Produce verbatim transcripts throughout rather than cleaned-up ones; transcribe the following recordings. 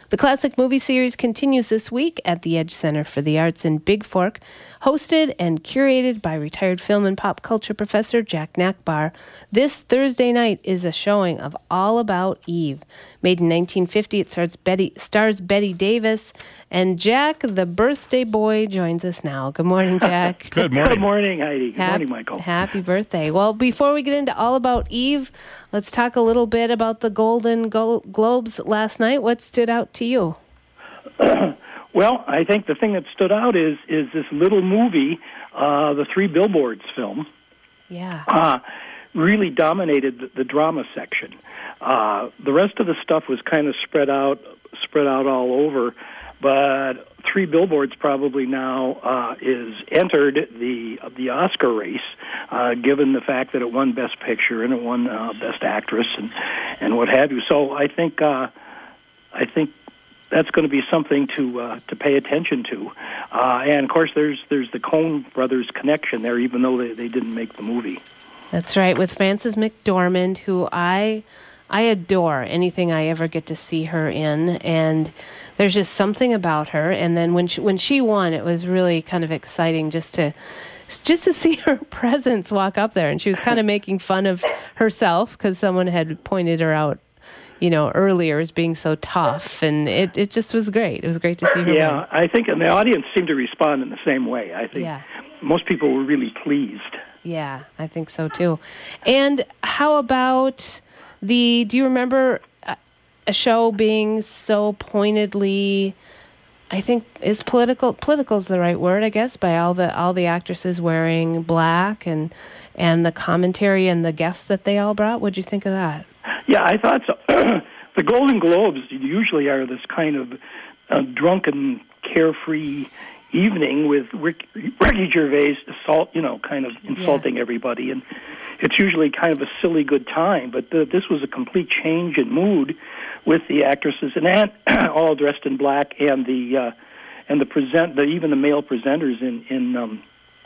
The Classic Movie Series continues this week at the Edge Center for the Arts in Big Fork, hosted and curated by retired film and pop culture professor Jack Nachbar. This Thursday night is a showing of All About Eve. Made in nineteen fifty, it stars Betty, stars Betty Davis, and Jack, the birthday boy, joins us now. Good morning, Jack. Good morning. Good morning, Heidi. Good Hap- morning, Michael. Happy birthday. Well, before we get into All About Eve, let's talk a little bit about the Golden Go- Globes last night. What stood out to you? Uh, well, I think the thing that stood out is is this little movie, uh, the Three Billboards film. Yeah. Uh, really dominated the, the drama section. Uh, the rest of the stuff was kind of spread out, spread out all over. But Three Billboards probably now uh, is entered the the Oscar race, uh, given the fact that it won Best Picture and it won uh, Best Actress and and what have you. So I think uh, I think that's going to be something to uh, to pay attention to. Uh, and of course, there's there's the Coen brothers connection there, even though they, they didn't make the movie. That's right, with Frances McDormand, who I I adore anything I ever get to see her in, and there's just something about her. And then when she, when she won, it was really kind of exciting just to just to see her presence walk up there. And she was kind of making fun of herself because someone had pointed her out, you know, earlier as being so tough, and it, it just was great. It was great to see her Yeah, win. I think, and the audience seemed to respond in the same way. I think Yeah. most people were really pleased. Yeah, I think so too. And how about the, do you remember a, a show being so pointedly, I think, is political, political is the right word, I guess, by all the all the actresses wearing black and and the commentary and the guests that they all brought? What'd you think of that? Yeah, I thought so. The Golden Globes usually are this kind of uh, drunken, carefree evening with Rick, Ricky Gervais assault, you know, kind of insulting yeah. everybody, and it's usually kind of a silly good time. But the, this was a complete change in mood with the actresses and Aunt all dressed in black, and the uh, and the present, the, even the male presenters in in um,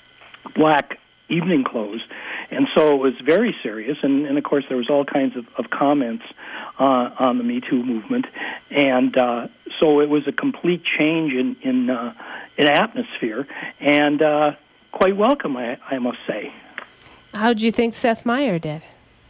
black evening clothes. And so it was very serious, and, and of course there was all kinds of, of comments uh, on the Me Too movement, and uh, so it was a complete change in in, uh, in atmosphere, and uh, quite welcome, I, I must say. How did you think Seth Meyer did?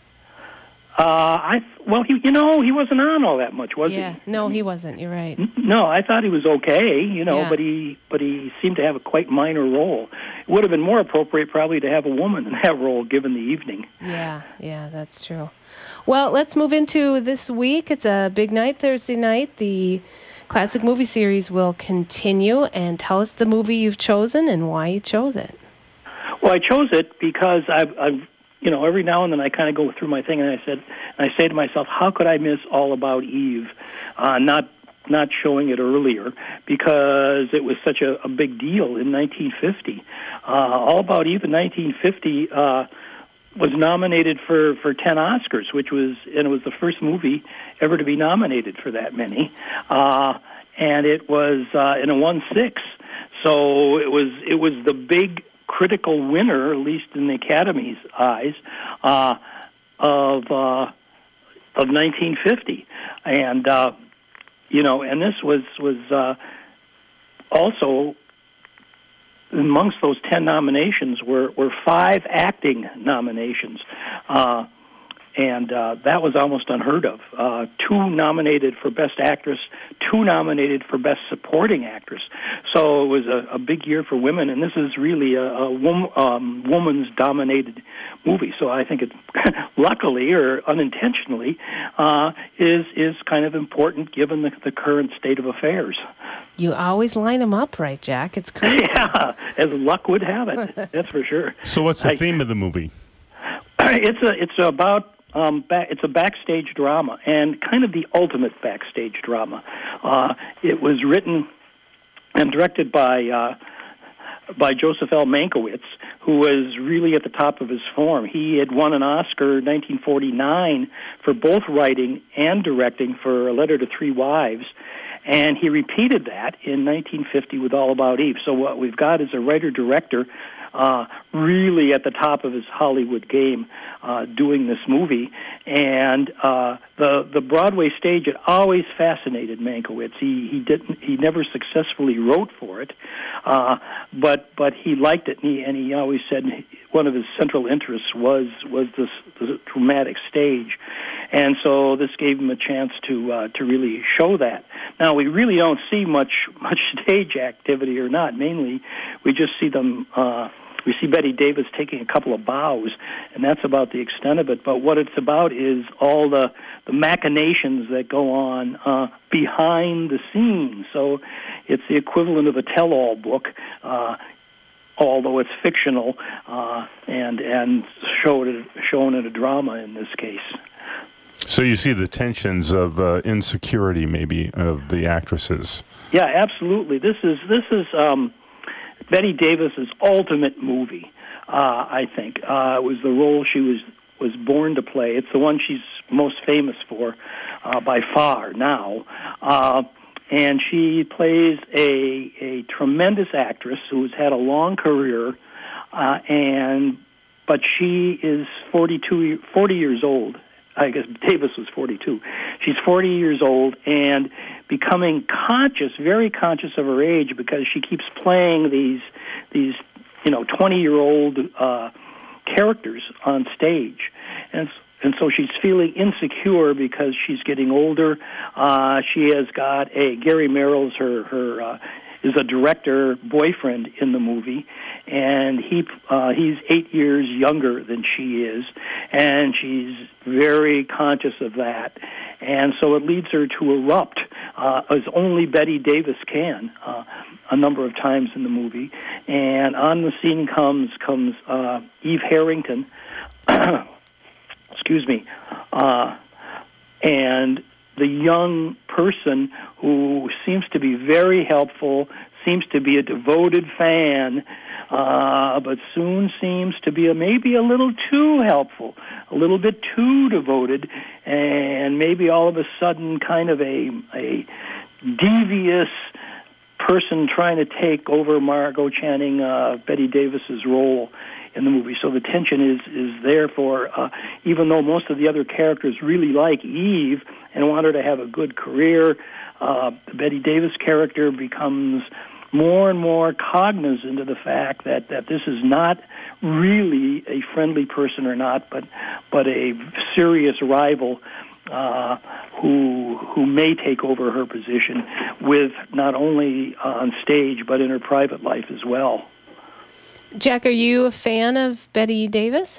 Uh, I well, he, you know, he wasn't on all that much, was yeah. he? No, he wasn't. You're right. No, I thought he was okay, you know, yeah. but he but he seemed to have a quite minor role. It would have been more appropriate probably to have a woman in that role, given the evening. Yeah, yeah, that's true. Well, let's move into this week. It's a big night, Thursday night. The Classic Movie Series will continue, and tell us the movie you've chosen and why you chose it. Well, I chose it because I've, I've you know, every now and then I kind of go through my thing, and I said, and I say to myself, how could I miss All About Eve, uh, not not showing it earlier, because it was such a, a big deal in nineteen fifty. Uh, All About Eve in nineteen fifty uh, was nominated for, for ten Oscars, which was, and it was the first movie ever to be nominated for that many, uh, and it was, uh, and it won six. So it was it was the big critical winner, at least in the Academy's eyes, uh, of uh, of nineteen fifty, and uh, you know, and this was was uh, also amongst those ten nominations were were five acting nominations. Uh, And uh, that was almost unheard of. Uh, two nominated for Best Actress, two nominated for Best Supporting Actress. So it was a, a big year for women, and this is really a, a wom- um, woman's dominated movie. So I think it, luckily or unintentionally, uh, is is kind of important given the, the current state of affairs. You always line them up right, Jack. It's crazy. Yeah, as luck would have it. That's for sure. So what's the I, theme of the movie? It's a it's about. Um, back, it's a backstage drama, and kind of the ultimate backstage drama. Uh, it was written and directed by uh, by Joseph L. Mankiewicz, who was really at the top of his form. He had won an Oscar in nineteen forty-nine for both writing and directing for A Letter to Three Wives, And he repeated that in nineteen fifty with All About Eve. So what we've got is a writer-director uh, really at the top of his Hollywood game uh, doing this movie. And uh, the the Broadway stage, it always fascinated Mankiewicz. He he didn't he never successfully wrote for it, uh, but but he liked it, and he, and he always said one of his central interests was was this, this dramatic stage. And so this gave him a chance to uh, to really show that. Now, we really don't see much much stage activity or not. Mainly, we just see them. Uh, we see Bette Davis taking a couple of bows, and that's about the extent of it. But what it's about is all the, the machinations that go on uh, behind the scenes. So it's the equivalent of a tell-all book, uh, although it's fictional uh, and and shown shown in a drama in this case. So you see the tensions of uh, insecurity, maybe, of the actresses. Yeah, absolutely. This is this is um, Bette Davis's ultimate movie. Uh, I think uh, it was the role she was was born to play. It's the one she's most famous for, uh, by far now. Uh, and she plays a a tremendous actress who has had a long career, uh, and but she is forty-two, forty years old. I guess Davis was forty-two. She's forty years old and becoming conscious, very conscious of her age, because she keeps playing these, these, you know, twenty-year-old uh, characters on stage, and and so she's feeling insecure because she's getting older. Uh, she has got a Gary Merrill's her her. Uh, is a director boyfriend in the movie, and he uh, he's eight years younger than she is, and she's very conscious of that, and so it leads her to erupt uh, as only Bette Davis can uh, a number of times in the movie. And on the scene comes comes uh, Eve Harrington, excuse me, uh, and the young person who seems to be very helpful, seems to be a devoted fan, uh, but soon seems to be a, maybe a little too helpful, a little bit too devoted, and maybe all of a sudden kind of a, a devious person trying to take over Margot Channing, uh, Bette Davis's role in the movie. So the tension is is there for, uh, even though most of the other characters really like Eve and want her to have a good career, uh, the Bette Davis character becomes more and more cognizant of the fact that, that this is not really a friendly person or not, but but a serious rival uh, who who may take over her position, with not only on stage but in her private life as well. Jack, are you a fan of Bette Davis?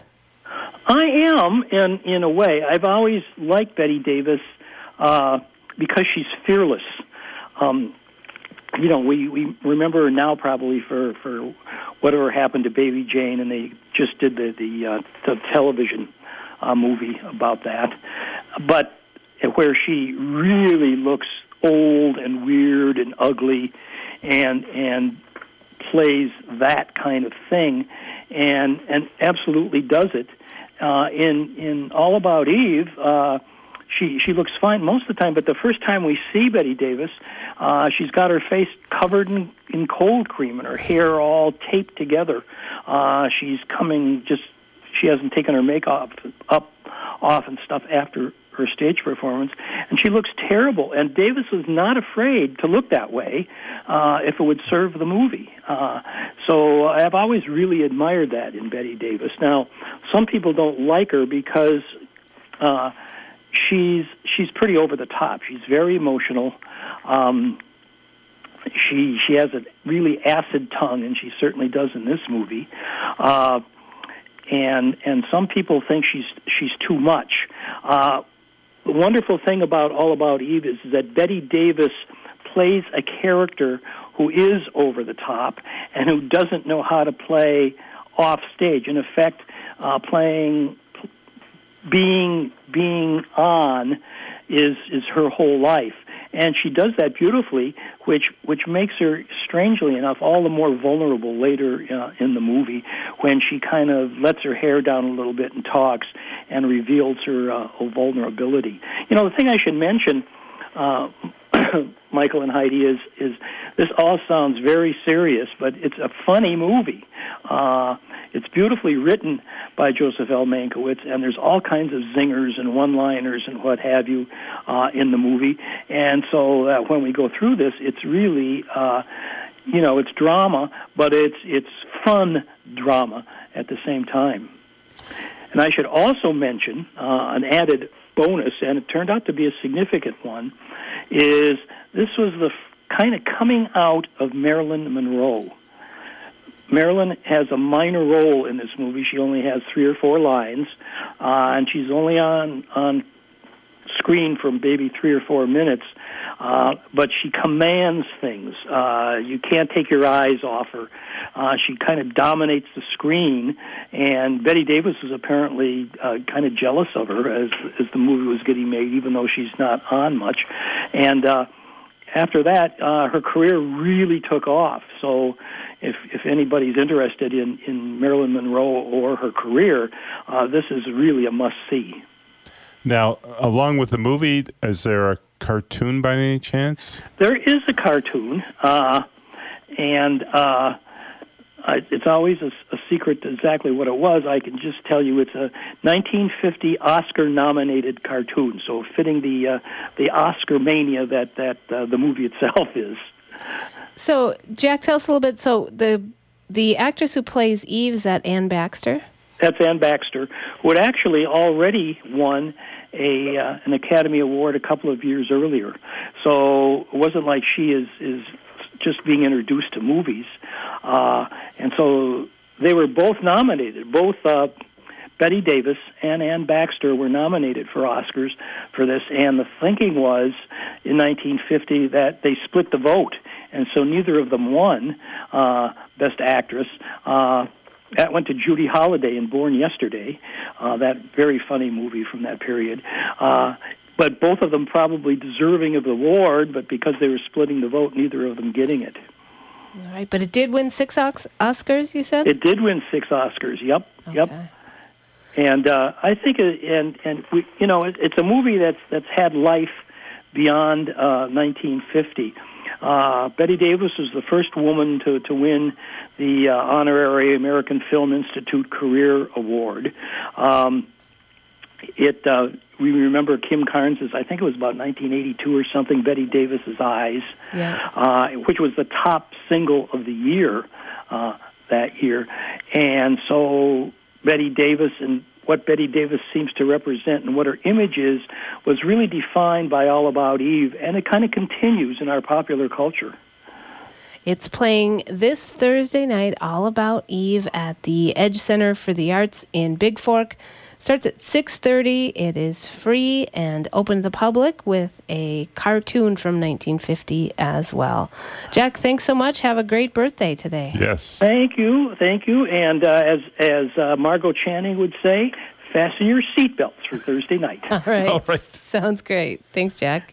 I am, in in a way. I've always liked Bette Davis uh, because she's fearless. Um, you know, we, we remember her now probably for, for whatever happened to Baby Jane, and they just did the the, uh, the television uh, movie about that. But where she really looks old and weird and ugly, and and plays that kind of thing, and and absolutely does it. Uh, in in All About Eve, uh, she she looks fine most of the time, but the first time we see Bette Davis, uh, she's got her face covered in, in cold cream and her hair all taped together. Uh, she's coming just she hasn't taken her makeup up off and stuff after her stage performance, and she looks terrible. And Davis was not afraid to look that way uh, if it would serve the movie. Uh, so I've always really admired that in Bette Davis. Now, some people don't like her because uh, she's she's pretty over the top. She's very emotional. Um, she she has a really acid tongue, and she certainly does in this movie. Uh, and and some people think she's she's too much. Uh, The wonderful thing about All About Eve is that Bette Davis plays a character who is over the top and who doesn't know how to play off stage. In effect, uh, playing, being being on is is her whole life, and she does that beautifully, which which makes her, strangely enough, all the more vulnerable later uh, in the movie, when she kind of lets her hair down a little bit and talks and reveals her uh, vulnerability. You know, the thing I should mention, uh, Michael and Heidi, is is this all sounds very serious, but it's a funny movie. Uh, it's beautifully written by Joseph L. Mankiewicz, and there's all kinds of zingers and one-liners and what have you uh, in the movie. And so uh, when we go through this, it's really, uh, you know, it's drama, but it's it's fun drama at the same time. And I should also mention uh, an added bonus, and it turned out to be a significant one, is this was the f- kind of coming out of Marilyn Monroe. Marilyn has a minor role in this movie. She only has three or four lines, uh, and she's only on on screen for maybe three or four minutes, uh, but she commands things. Uh, you can't take your eyes off her. Uh, she kind of dominates the screen, and Bette Davis was apparently uh, kind of jealous of her as as the movie was getting made, even though she's not on much. And uh, after that, uh, her career really took off. So if if anybody's interested in, in Marilyn Monroe or her career, uh, this is really a must-see. Now, along with the movie, is there a cartoon by any chance? There is a cartoon, uh, and uh, I, it's always a, a secret exactly what it was. I can just tell you it's a nineteen fifty Oscar-nominated cartoon, so fitting the uh, the Oscar mania that, that uh, the movie itself is. So, Jack, tell us a little bit. So, the the actress who plays Eve, is that Anne Baxter? That's Anne Baxter, who had actually already won a uh, an Academy Award a couple of years earlier. So it wasn't like she is, is just being introduced to movies. Uh, and so they were both nominated. Both uh, Bette Davis and Anne Baxter were nominated for Oscars for this. And the thinking was, in nineteen fifty, that they split the vote. And so neither of them won uh, Best Actress. Uh That went to Judy Holliday in Born Yesterday, uh, that very funny movie from that period. Uh, but both of them probably deserving of the award, but because they were splitting the vote, neither of them getting it. All right, but it did win six Oscars, you said? It did win six Oscars, yep, Okay. yep. And uh, I think, it, and and we, you know, it, it's a movie that's that's had life beyond uh, nineteen fifty. Uh, Bette Davis was the first woman to, to win the uh, honorary American Film Institute Career Award. Um, it uh, we remember Kim Carnes's, I think it was about nineteen eighty-two or something, Bette Davis's Eyes, Yeah. uh, which was the top single of the year uh, that year. And so Bette Davis and what Bette Davis seems to represent and what her image is was really defined by All About Eve, and it kind of continues in our popular culture. It's playing this Thursday night, All About Eve, at the Edge Center for the Arts in Big Fork. Starts at six thirty. It is free and open to the public with a cartoon from nineteen fifty as well. Jack, thanks so much. Have a great birthday today. Yes. Thank you, thank you. And uh, as as uh, Margot Channing would say, fasten your seatbelts for Thursday night. All right. All right. Sounds great. Thanks, Jack.